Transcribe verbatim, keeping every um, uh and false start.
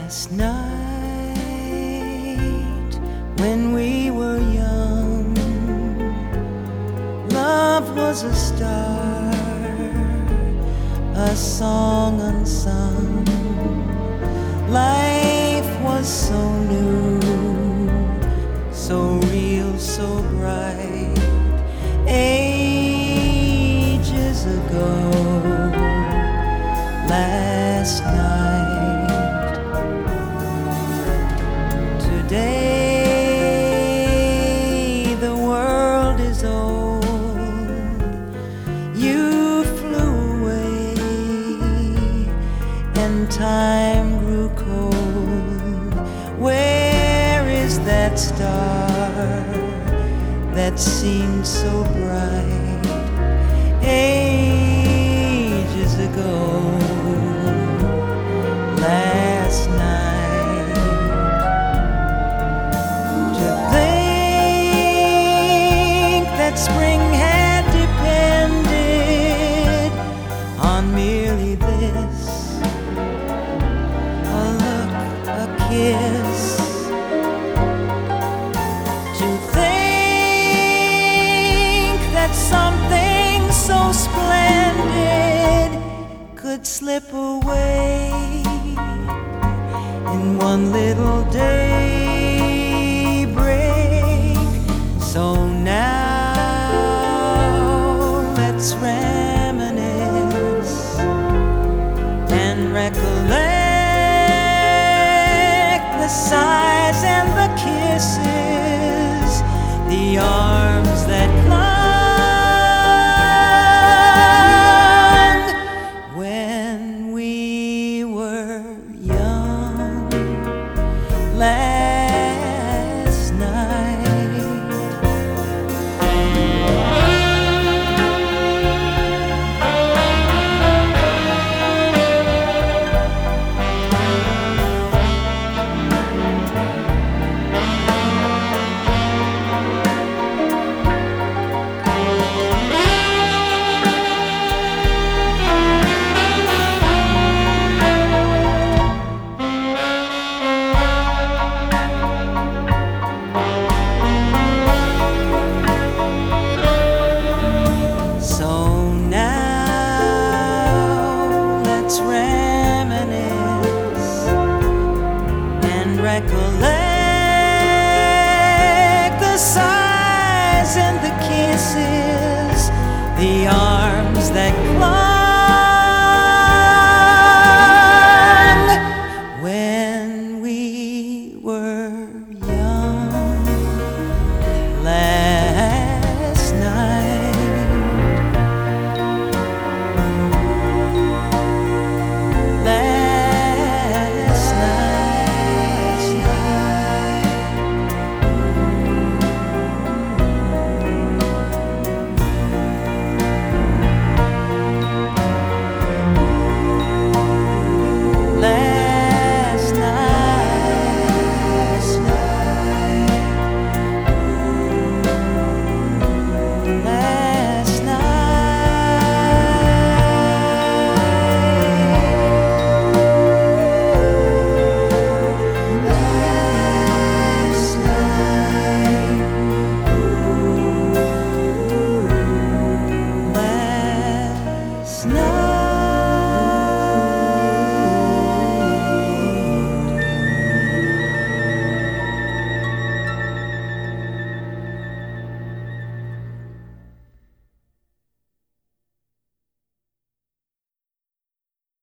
Last night, when we were young, love was a star, a song unsung. Life was so new, so real, so bright. Ages ago, last night. Today the world is old. You flew away and time grew cold. Where is that star that seemed so bright ages ago, last night? Spring had depended on merely this, a look, a kiss. To think that something so splendid could slip away in one little daybreak. So now let's reminisce and recollect the sighs and the kisses, the arms that clung when we were young last night. Recollect the sighs and the kisses, the arms that